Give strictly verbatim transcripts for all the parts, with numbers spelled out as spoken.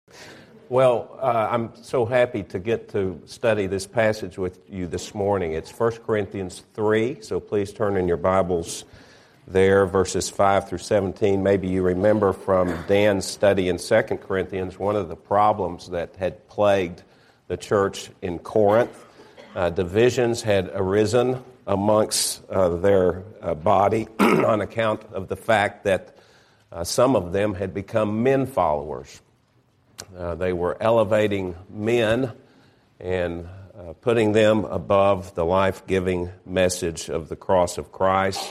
Well, uh, I'm so happy to get to study this passage with you this morning. It's First Corinthians three, so please turn in your Bibles there, verses five through seventeen. Maybe you remember from Dan's study in Second Corinthians, one of the problems that had plagued the church in Corinth. Uh, divisions had arisen amongst uh, their uh, body on account of the fact that uh, some of them had become men followers. Uh, they were elevating men and uh, putting them above the life-giving message of the cross of Christ,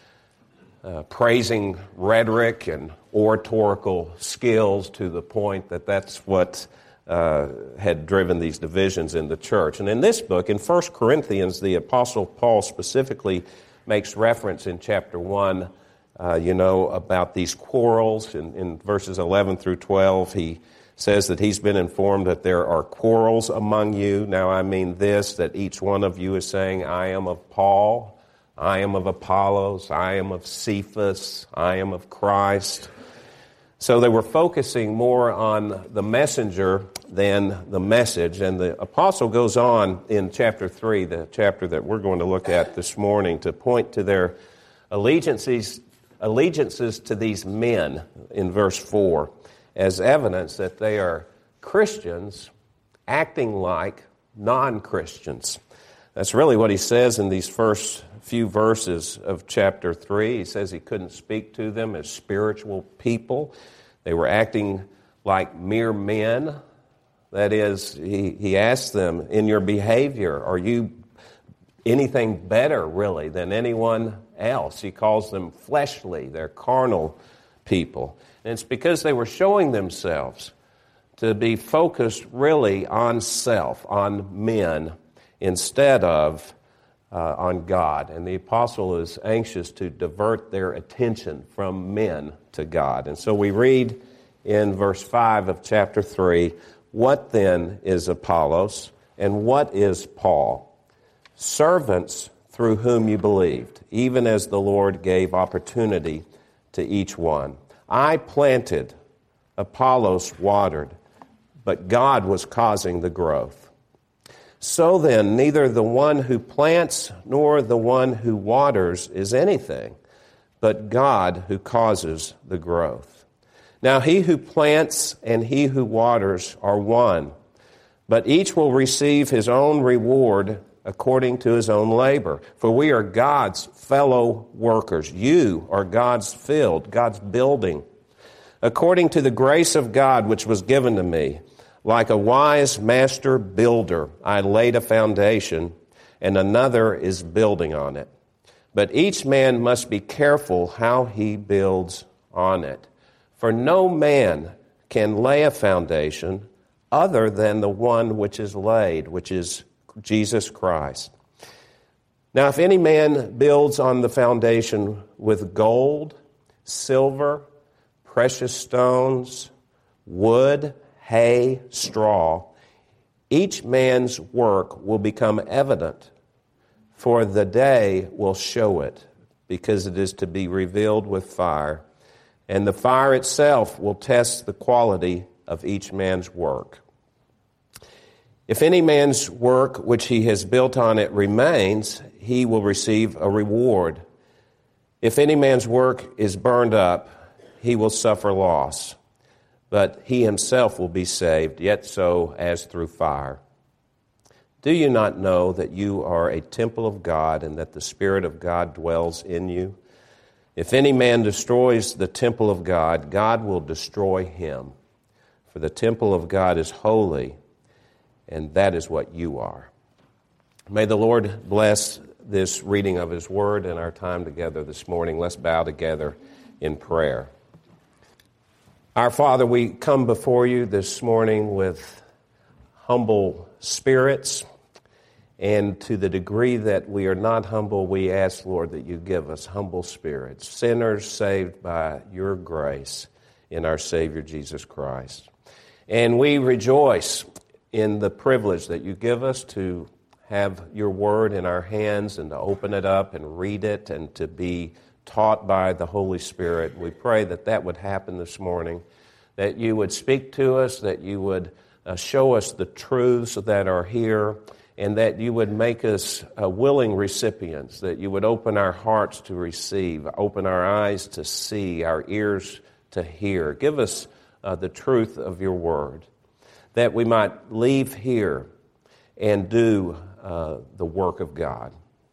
uh, praising rhetoric and oratorical skills to the point that that's what uh, had driven these divisions in the church. And in this book, in First Corinthians, the Apostle Paul specifically makes reference in chapter one, uh, you know, about these quarrels. In, in verses eleven through twelve, he says that he's been informed that there are quarrels among you. Now I mean this, that each one of you is saying, I am of Paul, I am of Apollos, I am of Cephas, I am of Christ. So they were focusing more on the messenger than the message. And the apostle goes on in chapter three, the chapter that we're going to look at this morning, to point to their allegiances, allegiances to these men in verse four. As evidence that they are Christians acting like non-Christians. That's really what he says in these first few verses of chapter three. He says he couldn't speak to them as spiritual people. They were acting like mere men. That is, he, he asked them, in your behavior, are you anything better, really, than anyone else? He calls them fleshly. They're carnal people. And it's because they were showing themselves to be focused really on self, on men, instead of uh, on God. And the apostle is anxious to divert their attention from men to God. And so we read in verse five of chapter three, what then is Apollos and what is Paul? Servants through whom you believed, even as the Lord gave opportunity to each one. I planted, Apollos watered, but God was causing the growth. So then, neither the one who plants nor the one who waters is anything, but God who causes the growth. Now he who plants and he who waters are one, but each will receive his own reward according to his own labor. For we are God's fellow workers. You are God's field, God's building. According to the grace of God which was given to me, like a wise master builder, I laid a foundation, and another is building on it. But each man must be careful how he builds on it. For no man can lay a foundation other than the one which is laid, which is Jesus Christ. Now, if any man builds on the foundation with gold, silver, precious stones, wood, hay, straw, each man's work will become evident, for the day will show it, because it is to be revealed with fire, and the fire itself will test the quality of each man's work. If any man's work which he has built on it remains, he will receive a reward. If any man's work is burned up, he will suffer loss, but he himself will be saved, yet so as through fire. Do you not know that you are a temple of God and that the Spirit of God dwells in you? If any man destroys the temple of God, God will destroy him. For the temple of God is holy, and that is what you are. May the Lord bless this reading of His Word and our time together this morning. Let's bow together in prayer. Our Father, we come before you this morning with humble spirits, and to the degree that we are not humble, we ask, Lord, that you give us humble spirits, sinners saved by your grace in our Savior Jesus Christ. And we rejoice in the privilege that you give us to have your word in our hands and to open it up and read it and to be taught by the Holy Spirit. We pray that that would happen this morning, that you would speak to us, that you would uh, show us the truths that are here, and that you would make us uh, willing recipients, that you would open our hearts to receive, open our eyes to see, our ears to hear. Give us uh, the truth of your word, that we might leave here and do uh, the work of God.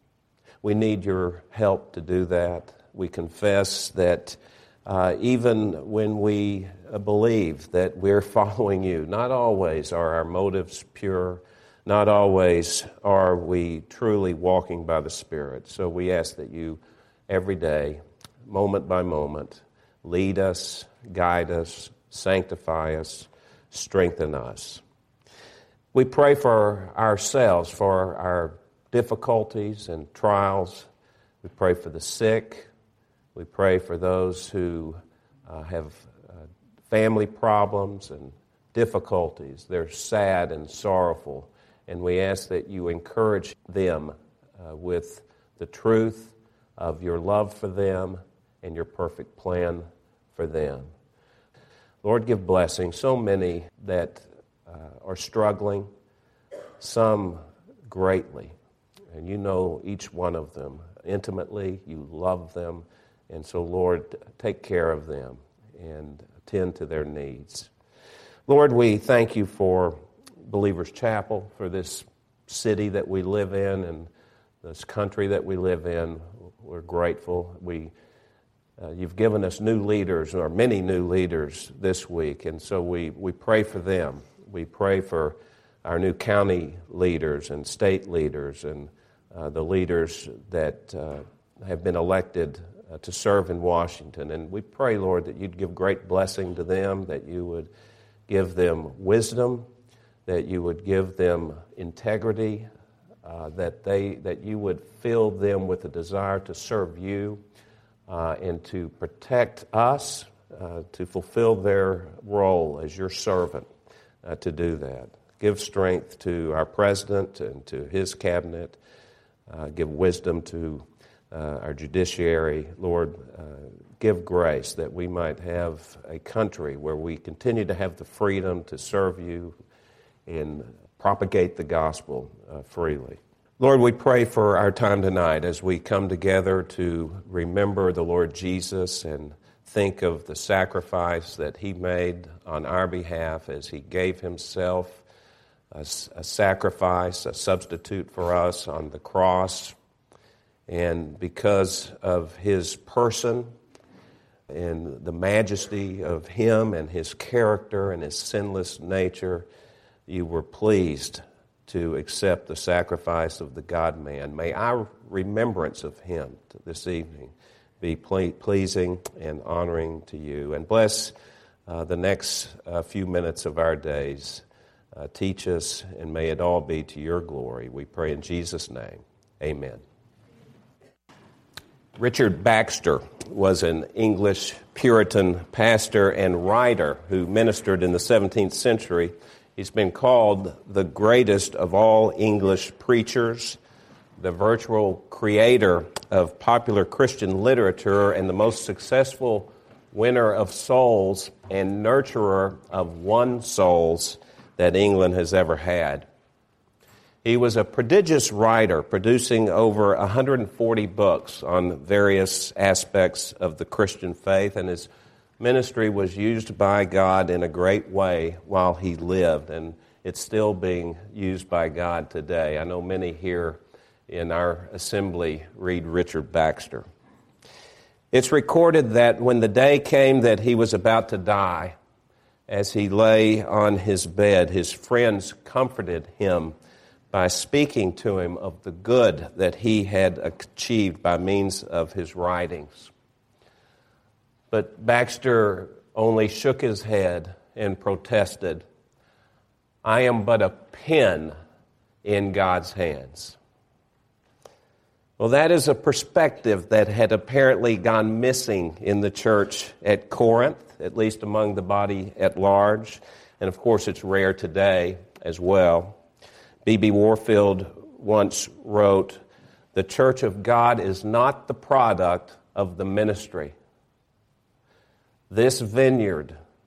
We need your help to do that. We confess that uh, even when we uh, believe that we're following you, not always are our motives pure. Not always are we truly walking by the Spirit. So we ask that you, every day, moment by moment, lead us, guide us, sanctify us, strengthen us. We pray for ourselves, for our difficulties and trials. We pray for the sick. We pray for those who uh, have uh, family problems and difficulties. They're sad and sorrowful. And we ask that you encourage them uh, with the truth of your love for them and your perfect plan for them. Lord, give blessing. So many that uh, are struggling, some greatly. And you know each one of them intimately. You love them. And so, Lord, take care of them and attend to their needs. Lord, we thank you for Believers Chapel, for this city that we live in and this country that we live in. We're grateful. We, uh, you've given us new leaders, or many new leaders this week, and so we, we pray for them. We pray for our new county leaders and state leaders and uh, the leaders that uh, have been elected uh, to serve in Washington. And we pray, Lord, that you'd give great blessing to them, that you would give them wisdom, that you would give them integrity, uh, that they that you would fill them with a desire to serve you uh, and to protect us, uh, to fulfill their role as your servant uh, to do that. Give strength to our president and to his cabinet. Uh, give wisdom to uh, our judiciary. Lord, uh, give grace that we might have a country where we continue to have the freedom to serve you and propagate the gospel uh, freely. Lord, we pray for our time tonight as we come together to remember the Lord Jesus and think of the sacrifice that he made on our behalf as he gave himself a, a sacrifice, a substitute for us on the cross. And because of his person and the majesty of him and his character and his sinless nature, you were pleased to accept the sacrifice of the God-man. May our remembrance of him this evening be ple- pleasing and honoring to you. And bless uh, the next uh, few minutes of our days. Uh, teach us, and may it all be to your glory. We pray in Jesus' name. Amen. Richard Baxter was an English Puritan pastor and writer who ministered in the seventeenth century. He's been called the greatest of all English preachers, the virtual creator of popular Christian literature, and the most successful winner of souls and nurturer of won souls that England has ever had. He was a prodigious writer, producing over one hundred forty books on various aspects of the Christian faith, and his ministry was used by God in a great way while he lived, and it's still being used by God today. I know many here in our assembly read Richard Baxter. It's recorded that when the day came that he was about to die, as he lay on his bed, his friends comforted him by speaking to him of the good that he had achieved by means of his writings. But Baxter only shook his head and protested, "I am but a pen in God's hands." Well, that is a perspective that had apparently gone missing in the church at Corinth, at least among the body at large. And of course, it's rare today as well. B B Warfield once wrote, "The church of God is not the product of the ministry. This vineyard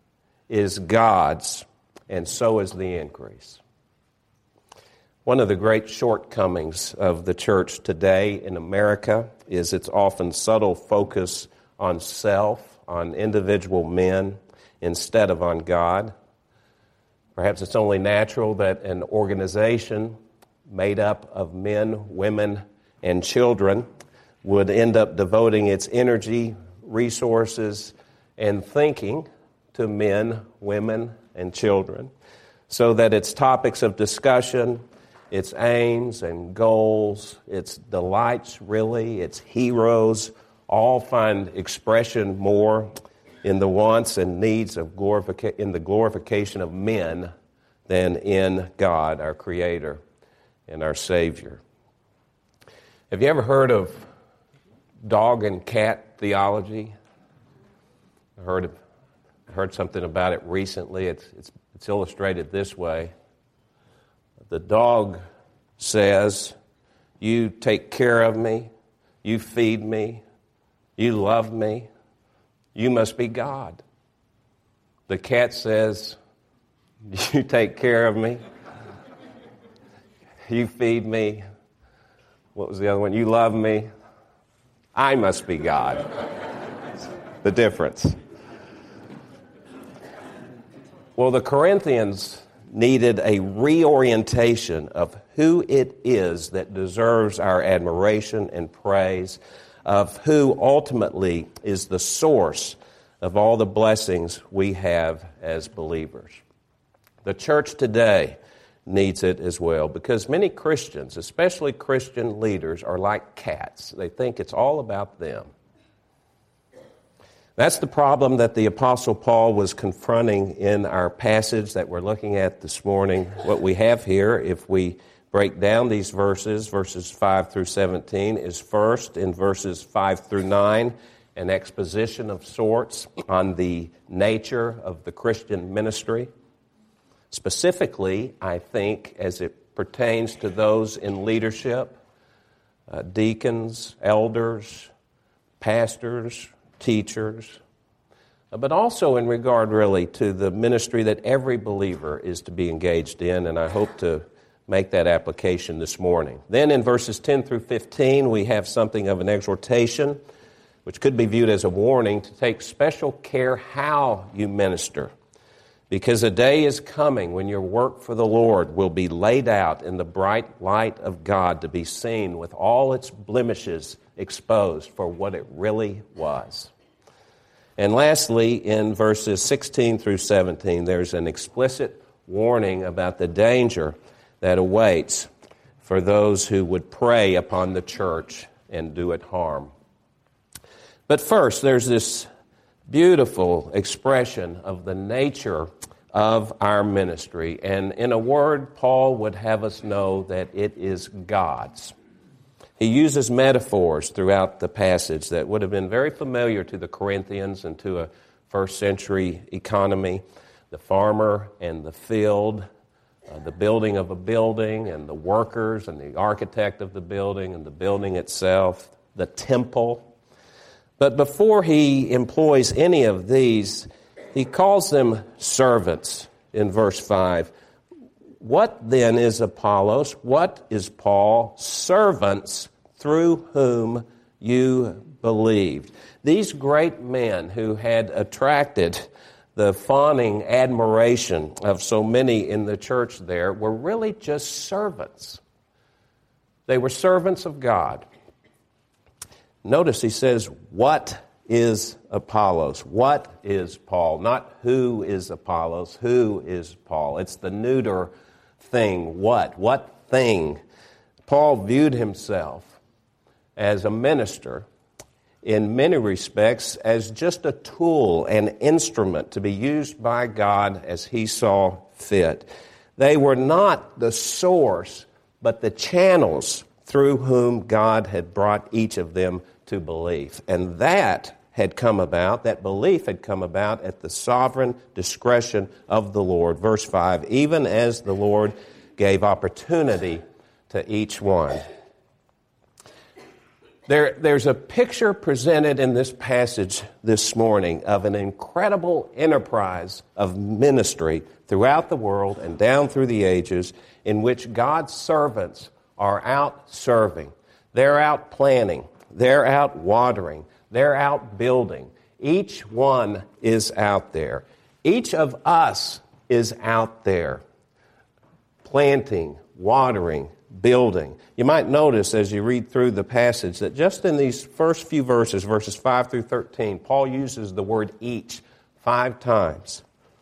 is God's, and so is the increase. One of the great shortcomings of the church today in America is its often subtle focus on self, on individual men, instead of on God. Perhaps it's only natural that an organization made up of men, women, and children would end up devoting its energy, resources, and thinking to men, women, and children, so that its topics of discussion, its aims and goals, its delights, really, its heroes, all find expression more in the wants and needs of glorification, in the glorification of men than in God, our Creator and our Savior. Have you ever heard of dog and cat theology? I heard heard something about it recently. It's it's it's illustrated this way. The dog says, "You take care of me, you feed me, you love me, you must be God." The cat says, "You take care of me, you feed me, what was the other one? You love me, I must be God." The difference. Well, the Corinthians needed a reorientation of who it is that deserves our admiration and praise, of who ultimately is the source of all the blessings we have as believers. The church today needs it as well, because many Christians, especially Christian leaders, are like cats. They think it's all about them. That's the problem that the Apostle Paul was confronting in our passage that we're looking at this morning. What we have here, if we break down these verses, verses five through seventeen, is first in verses five through nine, an exposition of sorts on the nature of the Christian ministry. Specifically, I think, as it pertains to those in leadership, uh, deacons, elders, pastors, teachers, but also in regard really to the ministry that every believer is to be engaged in, and I hope to make that application this morning. Then in verses ten through fifteen, we have something of an exhortation, which could be viewed as a warning to take special care how you minister, because a day is coming when your work for the Lord will be laid out in the bright light of God to be seen with all its blemishes exposed for what it really was. And lastly, in verses sixteen through seventeen, there's an explicit warning about the danger that awaits for those who would prey upon the church and do it harm. But first, there's this beautiful expression of the nature of our ministry. And in a word, Paul would have us know that it is God's. He uses metaphors throughout the passage that would have been very familiar to the Corinthians and to a first century economy. The farmer and the field, uh, the building of a building, and the workers and the architect of the building and the building itself, the temple. But before he employs any of these, he calls them servants in verse five. What then is Apollos? What is Paul? Servants through whom you believed. These great men who had attracted the fawning admiration of so many in the church there were really just servants. They were servants of God. Notice he says, what is Apollos? What is Paul? Not who is Apollos, who is Paul. It's the neuter thing. What? What thing? Paul viewed himself as a minister in many respects as just a tool, an instrument to be used by God as he saw fit. They were not the source, but the channels through whom God had brought each of them to belief. And that had come about, that belief had come about at the sovereign discretion of the Lord. Verse five, even as the Lord gave opportunity to each one. There, there's a picture presented in this passage this morning of an incredible enterprise of ministry throughout the world and down through the ages in which God's servants are out serving. They're out planting. They're out watering. They're out building. Each one is out there. Each of us is out there planting, watering, building. You might notice as you read through the passage that just in these first few verses, verses five through thirteen, Paul uses the word each five times.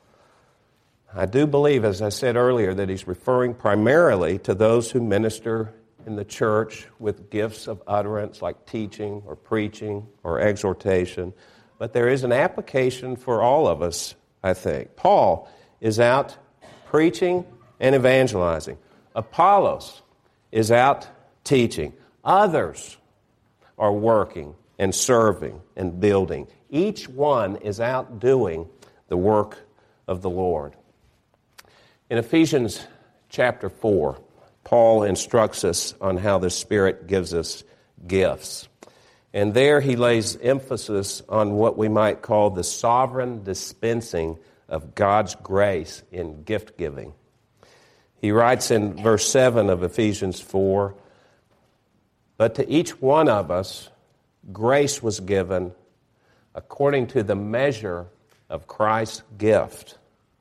I do believe, as I said earlier, that he's referring primarily to those who minister in the church with gifts of utterance like teaching or preaching or exhortation. But there is an application for all of us, I think. Paul is out preaching and evangelizing. Apollos is out teaching. Others are working and serving and building. Each one is out doing the work of the Lord. In Ephesians chapter four, Paul instructs us on how the Spirit gives us gifts. And there he lays emphasis on what we might call the sovereign dispensing of God's grace in gift giving. He writes in verse seven of Ephesians four, "But to each one of us grace was given according to the measure of Christ's gift."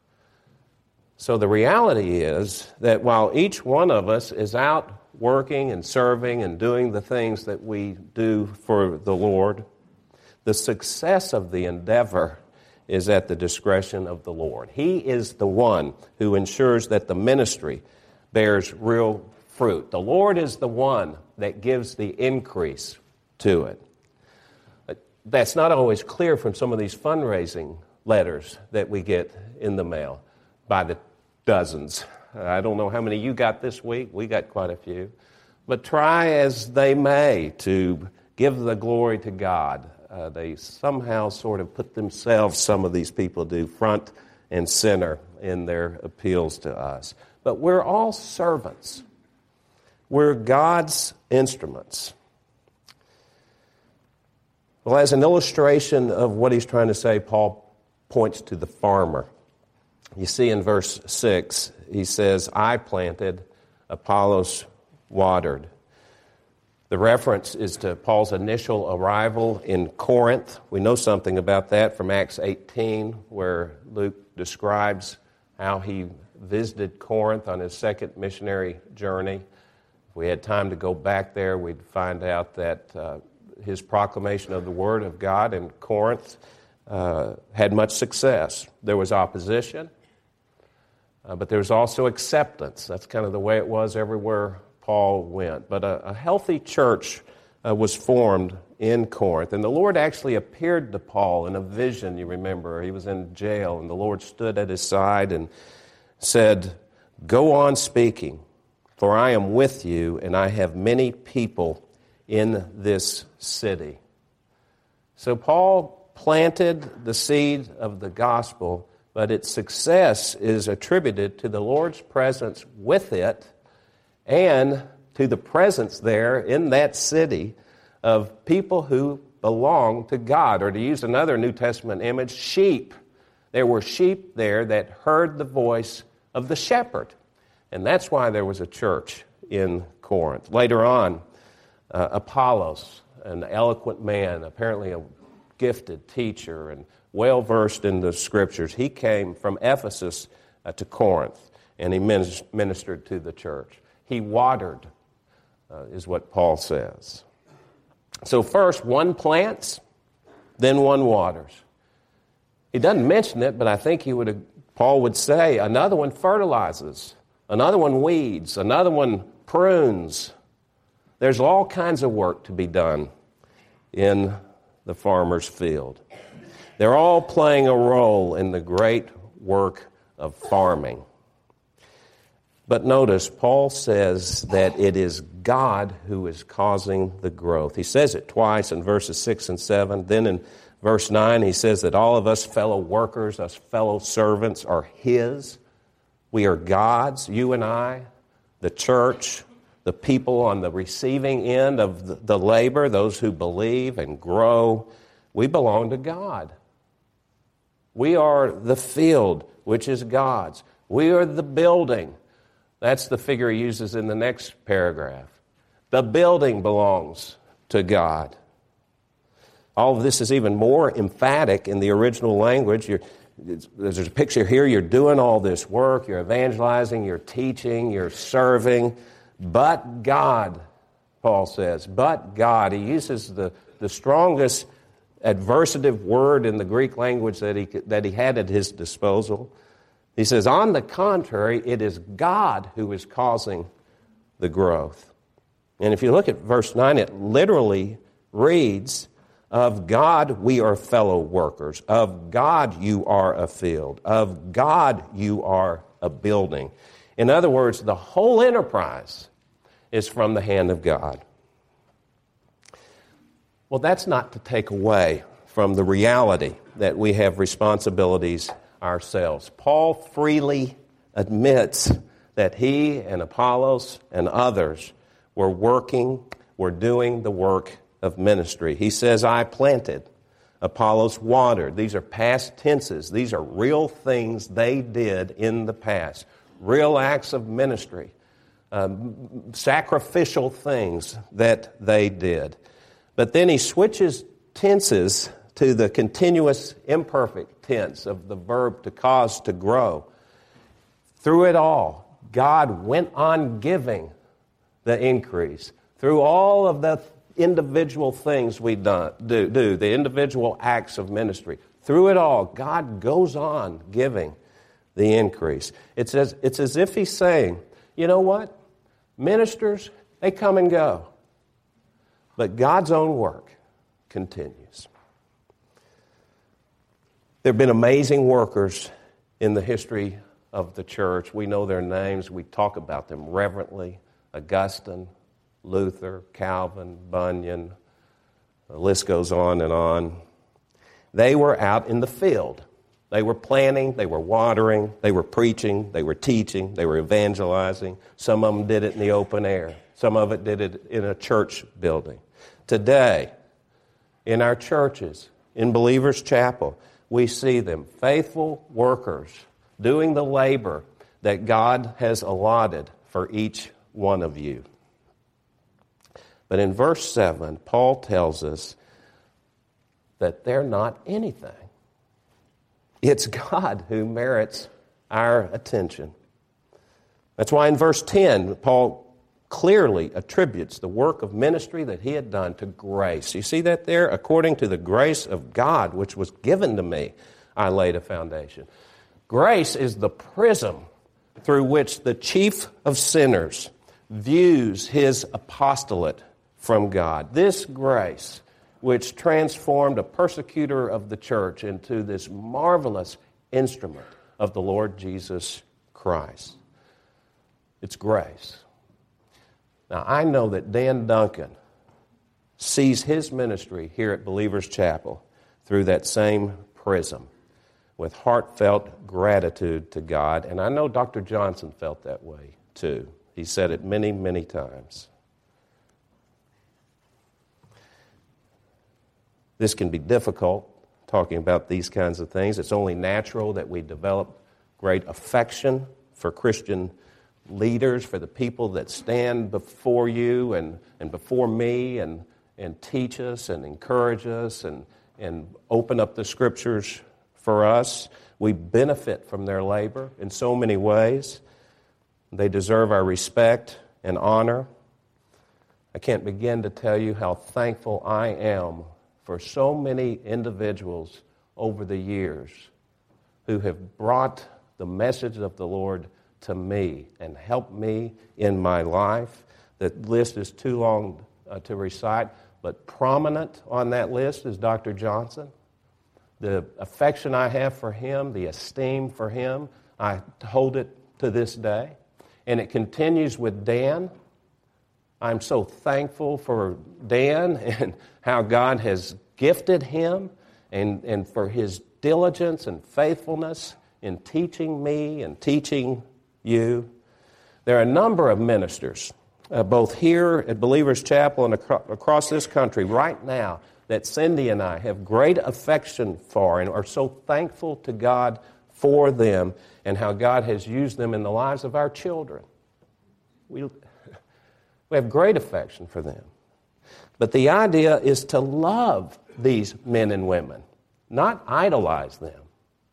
So the reality is that while each one of us is out working and serving and doing the things that we do for the Lord, the success of the endeavor is at the discretion of the Lord. He is the one who ensures that the ministry bears real fruit. The Lord is the one that gives the increase to it. That's not always clear from some of these fundraising letters that we get in the mail by the dozens. I don't know how many you got this week. We got quite a few. But try as they may to give the glory to God. Uh, they somehow sort of put themselves, some of these people do, front and center in their appeals to us. But we're all servants. We're God's instruments. Well, as an illustration of what he's trying to say, Paul points to the farmer. You see in verse six, he says, "I planted, Apollos watered." The reference is to Paul's initial arrival in Corinth. We know something about that from Acts eighteen, where Luke describes how he visited Corinth on his second missionary journey. If we had time to go back there, we'd find out that uh, his proclamation of the Word of God in Corinth uh, had much success. There was opposition, uh, but there was also acceptance. That's kind of the way it was everywhere Paul went. But a, a healthy church uh, was formed in Corinth. And the Lord actually appeared to Paul in a vision, you remember. He was in jail, and the Lord stood at his side and said, "Go on speaking, for I am with you, and I have many people in this city." So Paul planted the seed of the gospel, but its success is attributed to the Lord's presence with it and to the presence there in that city of people who belong to God. Or to use another New Testament image, sheep. There were sheep there that heard the voice of the shepherd. And that's why there was a church in Corinth. Later on, uh, Apollos, an eloquent man, apparently a gifted teacher and well-versed in the Scriptures, he came from Ephesus uh, to Corinth, and he ministered to the church. He watered, uh, is what Paul says. So first, one plants, then one waters. He doesn't mention it, but I think he would. Paul would say another one fertilizes, another one weeds, another one prunes. There's all kinds of work to be done in the farmer's field. They're all playing a role in the great work of farming. But notice, Paul says that it is God who is causing the growth. He says it twice in verses six and seven. Then in verse nine, he says that all of us fellow workers, us fellow servants are His. We are God's, you and I, the church, the people on the receiving end of the, the labor, those who believe and grow, we belong to God. We are the field, which is God's. We are the building. That's the figure he uses in the next paragraph. The building belongs to God. All of this is even more emphatic in the original language. You're, there's a picture here. You're doing all this work. You're evangelizing. You're teaching. You're serving. But God, Paul says, but God. He uses the, the strongest adversative word in the Greek language that he, that he had at his disposal. He says, on the contrary, it is God who is causing the growth. And if you look at verse nine, it literally reads, of God we are fellow workers. Of God you are a field. Of God you are a building. In other words, the whole enterprise is from the hand of God. Well, that's not to take away from the reality that we have responsibilities ourselves. Paul freely admits that he and Apollos and others were working, were doing the work of ministry. He says, I planted, Apollos watered. These are past tenses. These are real things they did in the past. Real acts of ministry. Um, sacrificial things that they did. But then he switches tenses to the continuous imperfect tense of the verb to cause to grow. Through it all, God went on giving the increase. Through all of the individual things we do, do, do, the individual acts of ministry, through it all, God goes on giving the increase. It's as, it's as if he's saying, you know what? Ministers, they come and go. But God's own work continues. There have been amazing workers in the history of the church. We know their names. We talk about them reverently. Augustine, Luther, Calvin, Bunyan. The list goes on and on. They were out in the field. They were planting, they were watering, they were preaching, they were teaching, they were evangelizing. Some of them did it in the open air. Some of it did it in a church building. Today, in our churches, in Believers Chapel, we see them, faithful workers, doing the labor that God has allotted for each one of you. But in verse seven, Paul tells us that they're not anything. It's God who merits our attention. That's why in verse ten, Paul clearly attributes the work of ministry that he had done to grace. You see that there? According to the grace of God, which was given to me, I laid a foundation. Grace is the prism through which the chief of sinners views his apostolate from God. This grace, which transformed a persecutor of the church into this marvelous instrument of the Lord Jesus Christ. It's grace. Now, I know that Dan Duncan sees his ministry here at Believers Chapel through that same prism, with heartfelt gratitude to God. And I know Doctor Johnson felt that way too. He said it many, many times. This can be difficult, talking about these kinds of things. It's only natural that we develop great affection for Christian leaders, for the people that stand before you and, and before me and, and teach us and encourage us and, and open up the Scriptures for us. We benefit from their labor in so many ways. They deserve our respect and honor. I can't begin to tell you how thankful I am for so many individuals over the years who have brought the message of the Lord to me and helped me in my life. The list is too long uh, to recite, but prominent on that list is Doctor Johnson. The affection I have for him, the esteem for him, I hold it to this day. And it continues with Dan. I'm so thankful for Dan and how God has gifted him and, and for his diligence and faithfulness in teaching me and teaching you. There are a number of ministers uh, both here at Believers Chapel and acro- across this country right now, that Cindy and I have great affection for and are so thankful to God for them and how God has used them in the lives of our children. We, we have great affection for them. But the idea is to love these men and women, not idolize them.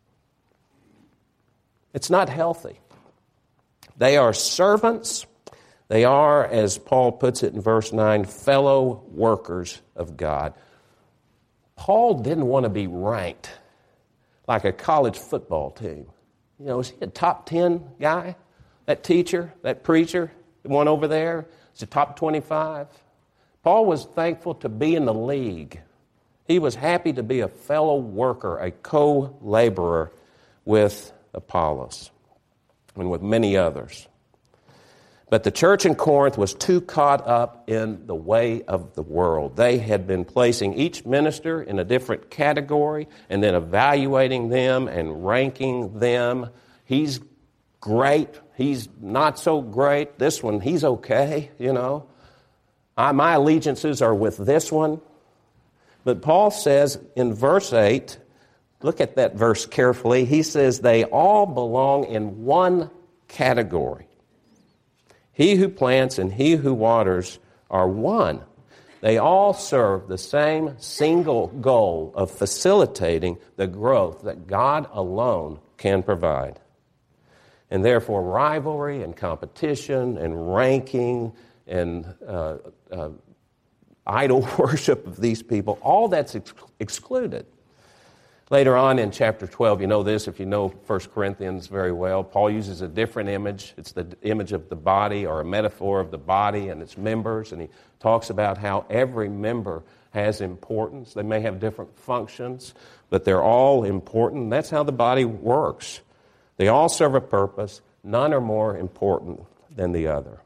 It's not healthy. They are servants. They are, as Paul puts it in verse nine, fellow workers of God. Paul didn't want to be ranked like a college football team. You know, is he a top ten guy? That teacher, that preacher, the one over there, is a top twenty-five? Paul was thankful to be in the league. He was happy to be a fellow worker, a co-laborer with Apollos and with many others. But the church in Corinth was too caught up in the way of the world. They had been placing each minister in a different category and then evaluating them and ranking them. He's great. He's not so great. This one, he's okay, you know. I, my allegiances are with this one. But Paul says in verse eight, look at that verse carefully. He says they all belong in one category. He who plants and he who waters are one. They all serve the same single goal of facilitating the growth that God alone can provide. And therefore, rivalry and competition and ranking and uh, uh, idol worship of these people, all that's ex- excluded. Later on in chapter twelve, you know this, if you know First Corinthians very well, Paul uses a different image. It's the image of the body, or a metaphor of the body and its members, and he talks about how every member has importance. They may have different functions, but they're all important. That's how the body works. They all serve a purpose. None are more important than the other.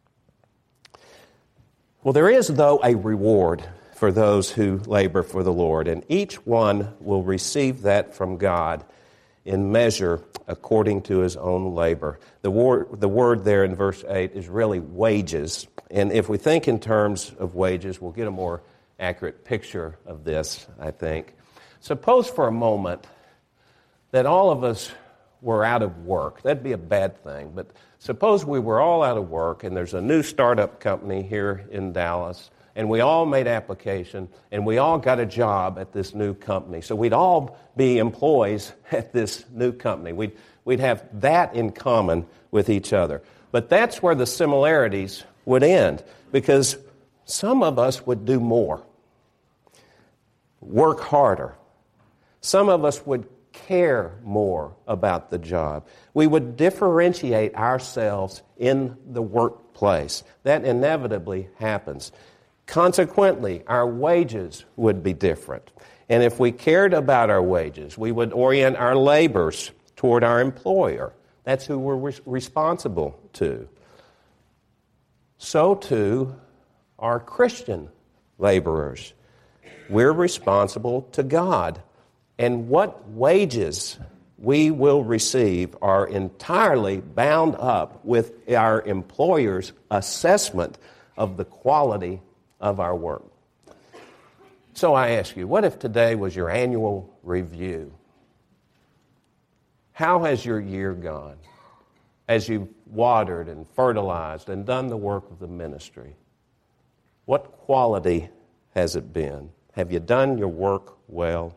Well, there is, though, a reward for those who labor for the Lord, and each one will receive that from God in measure according to his own labor. The word, the word there in verse eight is really wages, and if we think in terms of wages, we'll get a more accurate picture of this, I think. Suppose for a moment that all of us were out of work. That'd be a bad thing, but suppose we were all out of work and there's a new startup company here in Dallas, and we all made application, and we all got a job at this new company. So we'd all be employees at this new company. We'd, we'd have that in common with each other. But that's where the similarities would end, because some of us would do more, work harder. Some of us would care more about the job. We would differentiate ourselves in the workplace. That inevitably happens. Consequently, our wages would be different. And if we cared about our wages, we would orient our labors toward our employer. That's who we're re- responsible to. So too are Christian laborers. We're responsible to God. And what wages we will receive are entirely bound up with our employer's assessment of the quality of our work. So I ask you, what if today was your annual review? How has your year gone as you've watered and fertilized and done the work of the ministry? What quality has it been? Have you done your work well?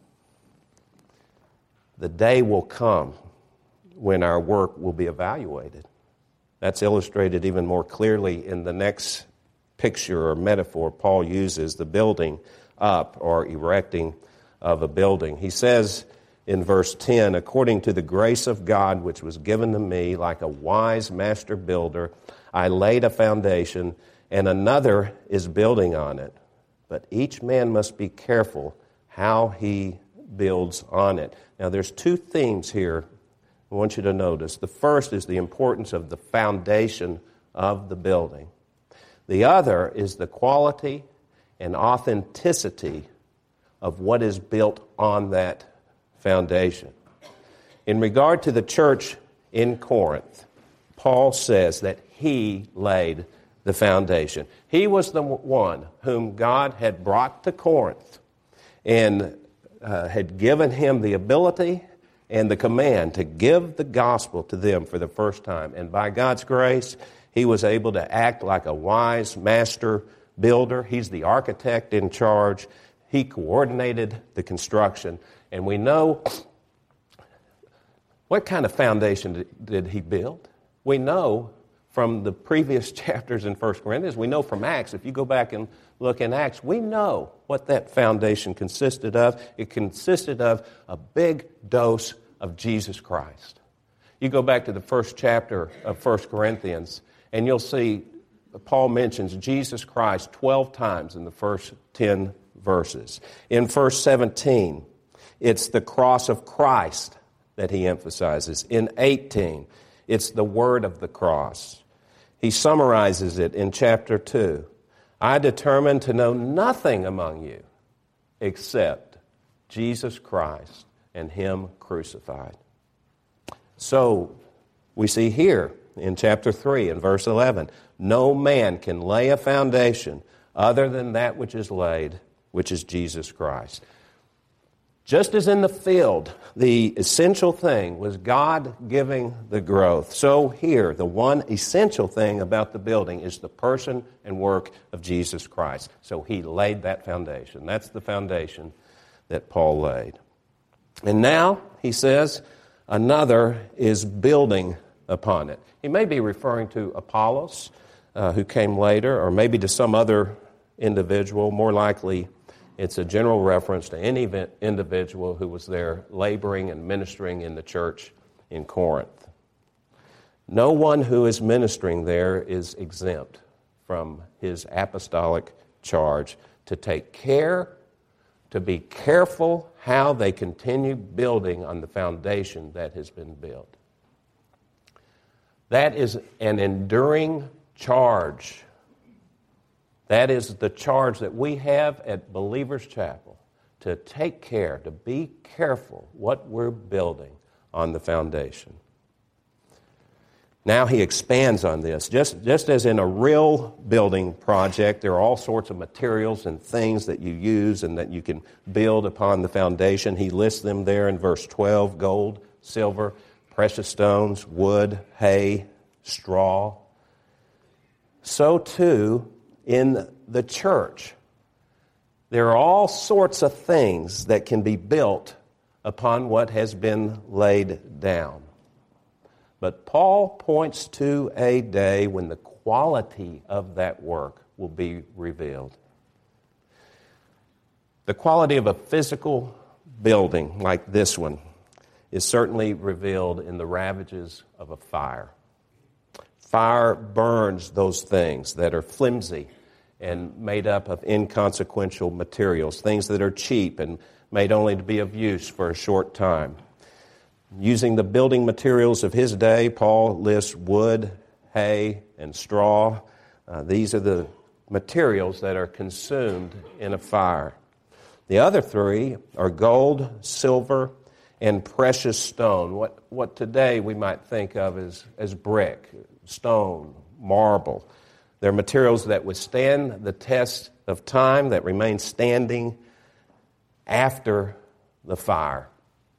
The day will come when our work will be evaluated. That's illustrated even more clearly in the next picture or metaphor Paul uses, the building up or erecting of a building. He says in verse ten, according to the grace of God which was given to me, like a wise master builder, I laid a foundation, and another is building on it. But each man must be careful how he builds on it. Now there's two themes here I want you to notice. The first is the importance of the foundation of the building. The other is the quality and authenticity of what is built on that foundation. In regard to the church in Corinth, Paul says that he laid the foundation. He was the one whom God had brought to Corinth and uh, had given him the ability and the command to give the gospel to them for the first time. And by God's grace, he was able to act like a wise master builder. He's the architect in charge. He coordinated the construction. And we know what kind of foundation did, did he build. We know from the previous chapters in First Corinthians, we know from Acts, if you go back and look in Acts, we know what that foundation consisted of. It consisted of a big dose of Jesus Christ. You go back to the first chapter of First Corinthians, and you'll see Paul mentions Jesus Christ twelve times in the first ten verses. In verse seventeen, it's the cross of Christ that he emphasizes. In eighteen, it's the word of the cross. He summarizes it in chapter two. I determined to know nothing among you except Jesus Christ and him crucified. So we see here in chapter three and verse eleven, no man can lay a foundation other than that which is laid, which is Jesus Christ. Just as in the field, the essential thing was God giving the growth. So here, the one essential thing about the building is the person and work of Jesus Christ. So he laid that foundation. That's the foundation that Paul laid. And now, he says, another is building upon it. He may be referring to Apollos, uh, who came later, or maybe to some other individual. More likely, it's a general reference to any individual who was there laboring and ministering in the church in Corinth. No one who is ministering there is exempt from his apostolic charge to take care, to be careful how they continue building on the foundation that has been built. That is an enduring charge. That is the charge that we have at Believers Chapel, to take care, to be careful what we're building on the foundation. Now he expands on this. Just, just as in a real building project, there are all sorts of materials and things that you use and that you can build upon the foundation. He lists them there in verse twelve, gold, silver, precious stones, wood, hay, straw. So too, in the church, there are all sorts of things that can be built upon what has been laid down. But Paul points to a day when the quality of that work will be revealed. The quality of a physical building like this one is certainly revealed in the ravages of a fire. Fire burns those things that are flimsy and made up of inconsequential materials, things that are cheap and made only to be of use for a short time. Using the building materials of his day, Paul lists wood, hay, and straw. Uh, these are the materials that are consumed in a fire. The other three are gold, silver, and precious stone, what, what today we might think of as, as brick, stone, marble. They're materials that withstand the test of time, that remain standing after the fire.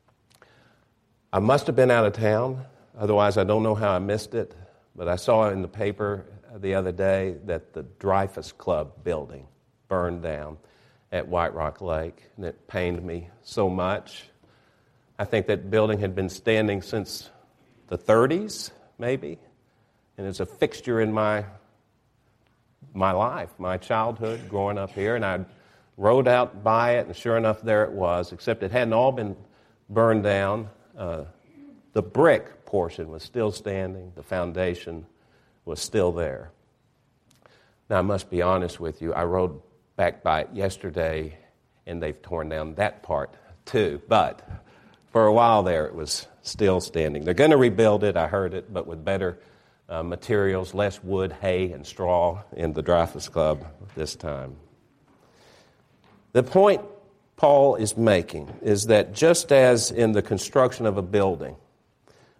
I must have been out of town, otherwise I don't know how I missed it, but I saw in the paper the other day that the Dreyfus Club building burned down at White Rock Lake, and it pained me so much. I think that building had been standing since the thirties, maybe, and it's a fixture in my my life, my childhood, growing up here, and I rode out by it, and sure enough, there it was, except it hadn't all been burned down. Uh, the brick portion was still standing. The foundation was still there. Now, I must be honest with you. I rode back by it yesterday, and they've torn down that part too. But for a while there, it was still standing. They're going to rebuild it, I heard it, but with better uh, materials, less wood, hay, and straw in the Dreyfus Club this time. The point Paul is making is that just as in the construction of a building,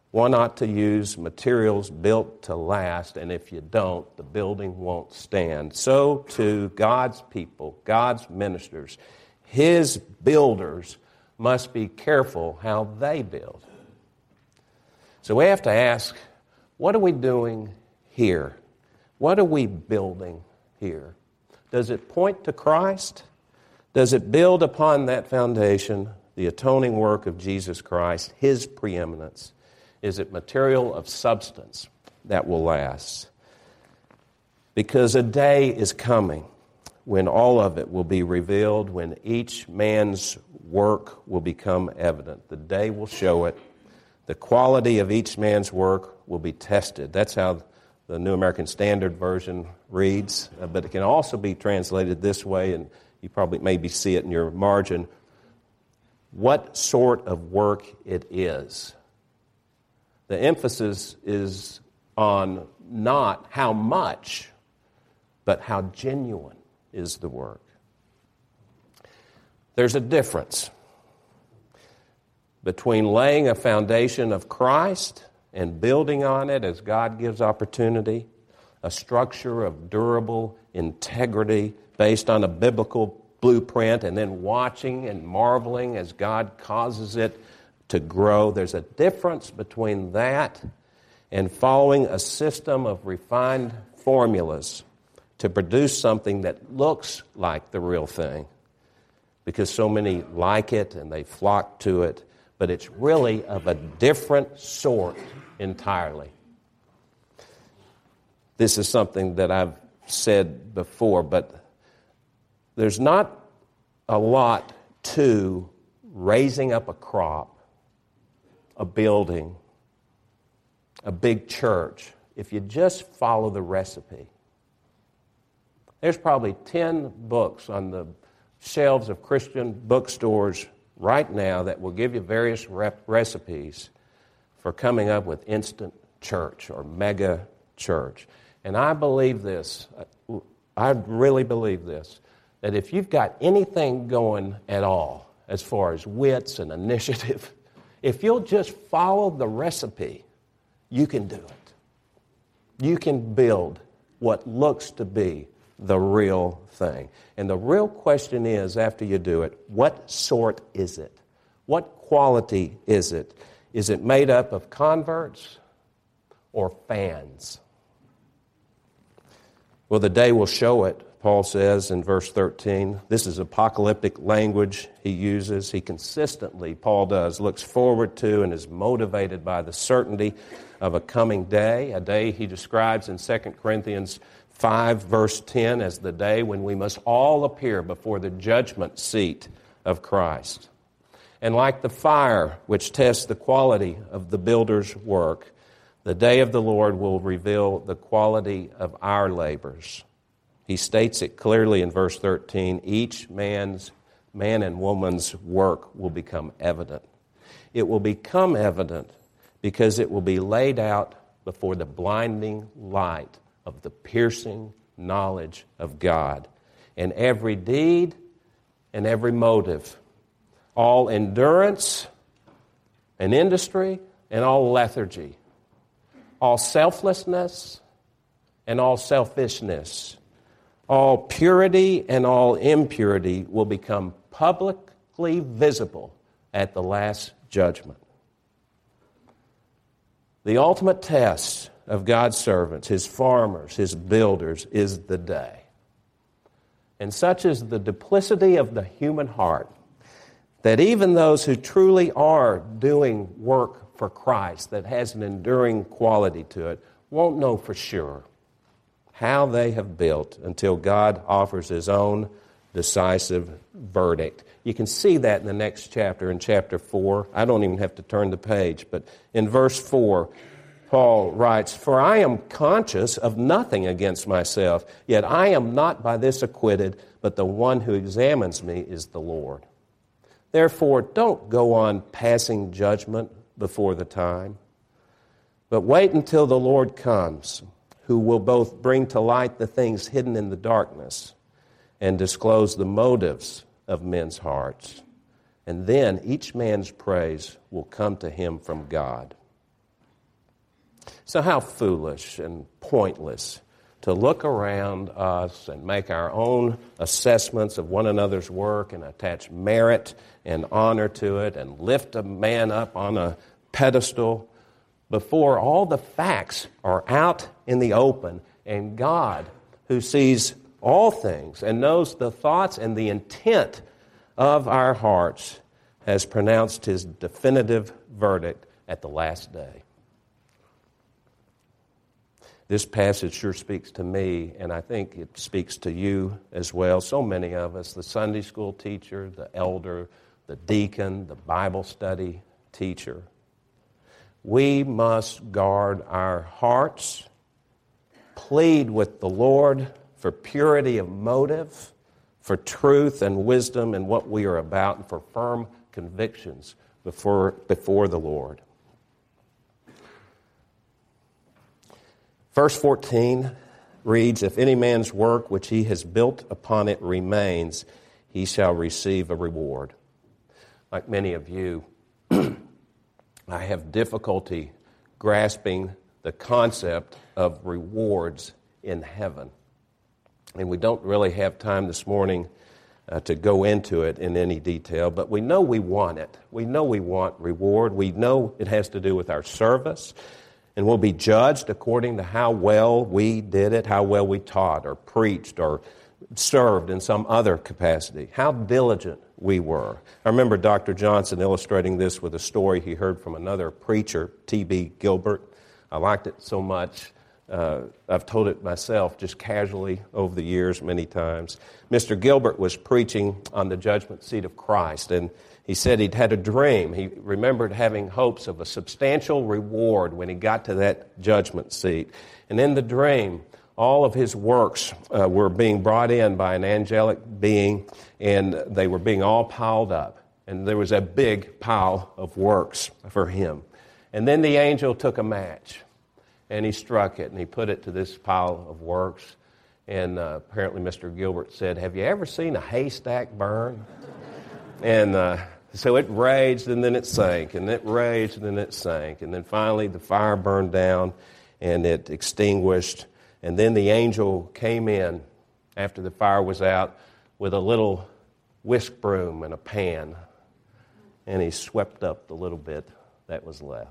One ought to use materials built to last, and if you don't, the building won't stand. So too, God's people, God's ministers, His builders must be careful how they build. So we have to ask, what are we doing here? What are we building here? Does it point to Christ? Does it build upon that foundation, the atoning work of Jesus Christ, His preeminence? Is it material of substance that will last? Because a day is coming when all of it will be revealed, when each man's work will become evident. The day will show it. The quality of each man's work will be tested. That's how the New American Standard Version reads, uh, but it can also be translated this way, and you probably maybe see it in your margin. What sort of work it is. The emphasis is on not how much, but how genuine is the work. There's a difference between laying a foundation of Christ and building on it as God gives opportunity, a structure of durable integrity based on a biblical blueprint, and then watching and marveling as God causes it to grow. There's a difference between that and following a system of refined formulas to produce something that looks like the real thing because so many like it and they flock to it, but it's really of a different sort entirely. This is something that I've said before, but there's not a lot to raising up a crop, a building, a big church, if you just follow the recipe. There's probably ten books on the shelves of Christian bookstores right now that will give you various rep- recipes for coming up with instant church or mega church. And I believe this, I really believe this, that if you've got anything going at all as far as wits and initiative, if you'll just follow the recipe, you can do it. You can build what looks to be the real thing. And the real question is, after you do it, what sort is it? What quality is it? Is it made up of converts or fans? Well, the day will show it, Paul says in verse thirteen. This is apocalyptic language he uses. He consistently, Paul does, looks forward to and is motivated by the certainty of a coming day, a day he describes in Second Corinthians five, verse ten, as the day when we must all appear before the judgment seat of Christ. And like the fire which tests the quality of the builder's work, the day of the Lord will reveal the quality of our labors. He states it clearly in verse thirteen, each man's, man and woman's work will become evident. It will become evident because it will be laid out before the blinding light of the piercing knowledge of God. And every deed and every motive, all endurance and industry and all lethargy, all selflessness and all selfishness, all purity and all impurity will become publicly visible at the last judgment. The ultimate test of God's servants, His farmers, His builders, is the day. And such is the duplicity of the human heart that even those who truly are doing work for Christ that has an enduring quality to it won't know for sure how they have built until God offers His own decisive verdict. You can see that in the next chapter, in chapter four. I don't even have to turn the page, but in verse four, Paul writes, "For I am conscious of nothing against myself, yet I am not by this acquitted, but the one who examines me is the Lord. Therefore, don't go on passing judgment before the time, but wait until the Lord comes, who will both bring to light the things hidden in the darkness and disclose the motives of men's hearts. And then each man's praise will come to him from God." So how foolish and pointless to look around us and make our own assessments of one another's work and attach merit and honor to it and lift a man up on a pedestal before all the facts are out in the open, and God, who sees all things and knows the thoughts and the intent of our hearts, has pronounced His definitive verdict at the last day. This passage sure speaks to me, and I think it speaks to you as well. So many of us, the Sunday school teacher, the elder, the deacon, the Bible study teacher. We must guard our hearts, plead with the Lord for purity of motive, for truth and wisdom in what we are about, and for firm convictions before, before the Lord. Verse fourteen reads, "If any man's work which he has built upon it remains, he shall receive a reward." Like many of you, I have difficulty grasping the concept of rewards in heaven. And we don't really have time this morning uh, to go into it in any detail, but we know we want it. We know we want reward. We know it has to do with our service. And we'll be judged according to how well we did it, how well we taught or preached or served in some other capacity, how diligent we were. I remember Doctor Johnson illustrating this with a story he heard from another preacher, T B Gilbert. I liked it so much. Uh, I've told it myself just casually over the years many times. Mister Gilbert was preaching on the judgment seat of Christ, and he said he'd had a dream. He remembered having hopes of a substantial reward when he got to that judgment seat. And in the dream, all of his works uh, were being brought in by an angelic being, and they were being all piled up. And there was a big pile of works for him. And then the angel took a match, and he struck it, and he put it to this pile of works. And uh, apparently Mister Gilbert said, "Have you ever seen a haystack burn?" And uh, so it raged, and then it sank, and it raged, and then it sank. And then finally the fire burned down, and it extinguished. And then the angel came in after the fire was out with a little whisk broom and a pan, and he swept up the little bit that was left.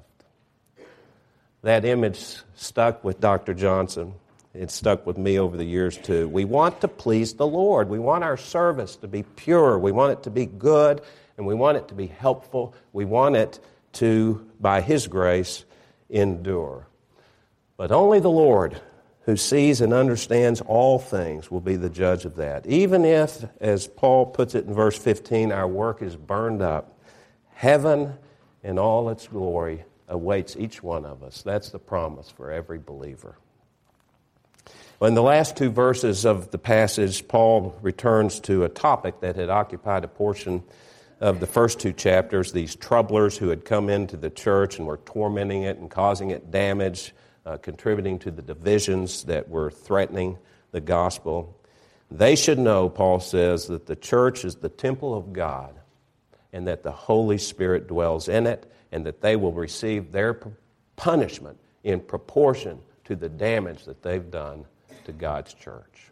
That image stuck with Doctor Johnson. It stuck with me over the years too. We want to please the Lord. We want our service to be pure. We want it to be good, and we want it to be helpful. We want it to, by His grace, endure. But only the Lord, who sees and understands all things, will be the judge of that. Even if, as Paul puts it in verse fifteen, our work is burned up, heaven in all its glory awaits each one of us. That's the promise for every believer. Well, in the last two verses of the passage, Paul returns to a topic that had occupied a portion of the first two chapters, these troublers who had come into the church and were tormenting it and causing it damage, uh, contributing to the divisions that were threatening the gospel. They should know, Paul says, that the church is the temple of God and that the Holy Spirit dwells in it, and that they will receive their punishment in proportion to the damage that they've done to God's church.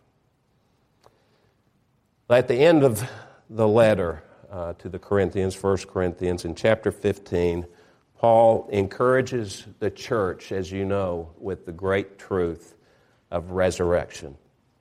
At the end of the letter uh, to the Corinthians, First Corinthians, in chapter fifteen, Paul encourages the church, as you know, with the great truth of resurrection.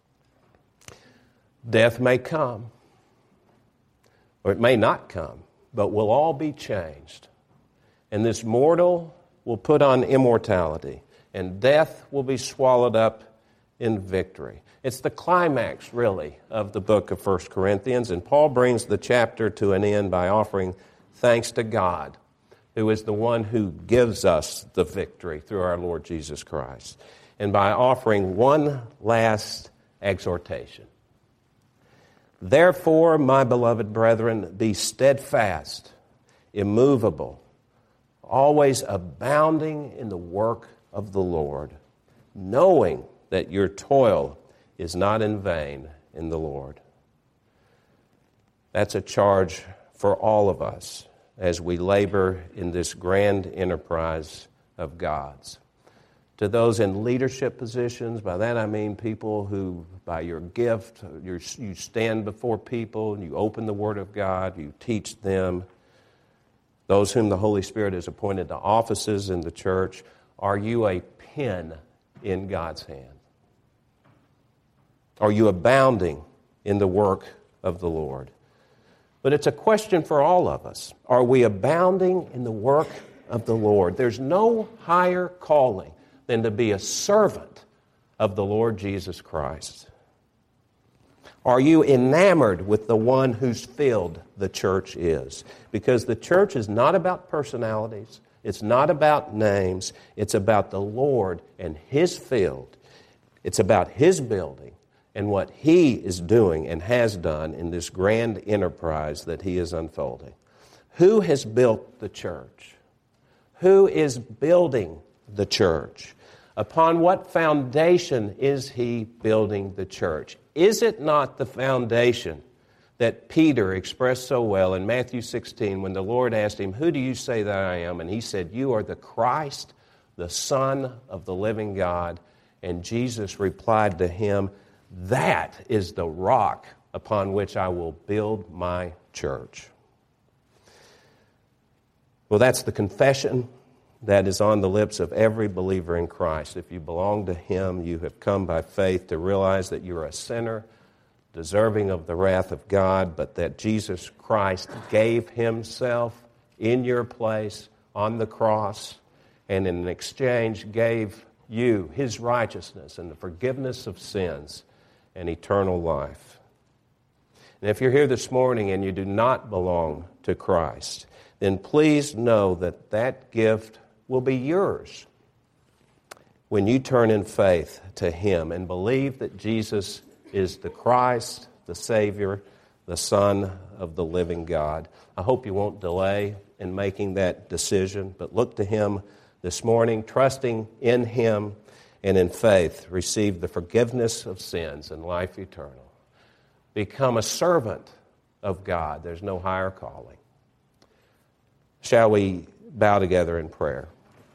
Death may come, or it may not come, but we'll all be changed. And this mortal will put on immortality, and death will be swallowed up in victory. It's the climax, really, of the book of First Corinthians, and Paul brings the chapter to an end by offering thanks to God, who is the one who gives us the victory through our Lord Jesus Christ, and by offering one last exhortation. Therefore, my beloved brethren, be steadfast, immovable, always abounding in the work of the Lord, knowing that your toil is not in vain in the Lord. That's a charge for all of us as we labor in this grand enterprise of God's. To those in leadership positions, by that I mean people who, by your gift, you're, you stand before people, and you open the Word of God, you teach them. Those whom the Holy Spirit has appointed to offices in the church, are you a pen in God's hand? Are you abounding in the work of the Lord? But it's a question for all of us. Are we abounding in the work of the Lord? There's no higher calling than to be a servant of the Lord Jesus Christ. Are you enamored with the one whose field the church is? Because the church is not about personalities. It's not about names. It's about the Lord and His field. It's about His building and what He is doing and has done in this grand enterprise that He is unfolding. Who has built the church? Who is building the church? Upon what foundation is He building the church? Is it not the foundation that Peter expressed so well in Matthew sixteen when the Lord asked him, "Who do you say that I am?" And he said, "You are the Christ, the Son of the living God." And Jesus replied to him, "That is the rock upon which I will build my church." Well, that's the confession that is on the lips of every believer in Christ. If you belong to Him, you have come by faith to realize that you're a sinner, deserving of the wrath of God, but that Jesus Christ gave Himself in your place on the cross, and in exchange gave you His righteousness and the forgiveness of sins and eternal life. And if you're here this morning and you do not belong to Christ, then please know that that gift will be yours when you turn in faith to Him and believe that Jesus is the Christ, the Savior, the Son of the living God. I hope you won't delay in making that decision, but look to Him this morning, trusting in Him, and in faith receive the forgiveness of sins and life eternal. Become a servant of God. There's no higher calling. Shall we bow together in prayer?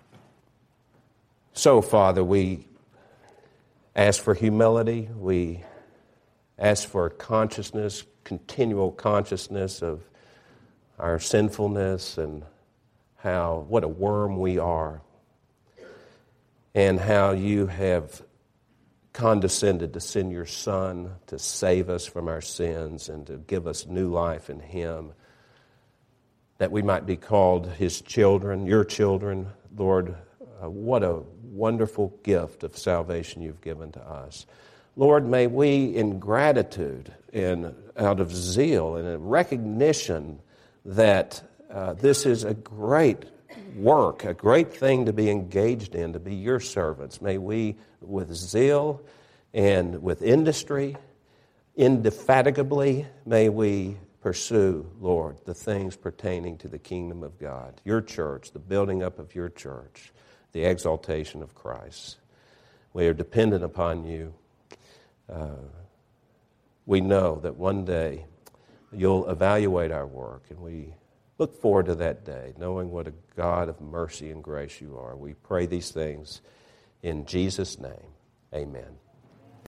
So, Father, we ask for humility. We ask for consciousness, continual consciousness of our sinfulness and how, what a worm we are, and how you have condescended to send your Son to save us from our sins and to give us new life in Him, that we might be called His children, your children. Lord, uh, what a wonderful gift of salvation you've given to us. Lord, may we in gratitude and out of zeal and in recognition that uh, this is a great work, a great thing to be engaged in, to be your servants. May we, with zeal and with industry, indefatigably, may we pursue, Lord, the things pertaining to the kingdom of God, your church, the building up of your church, the exaltation of Christ. We are dependent upon you. Uh, we know that one day you'll evaluate our work, and we look forward to that day, knowing what a God of mercy and grace you are. We pray these things in Jesus' name. Amen.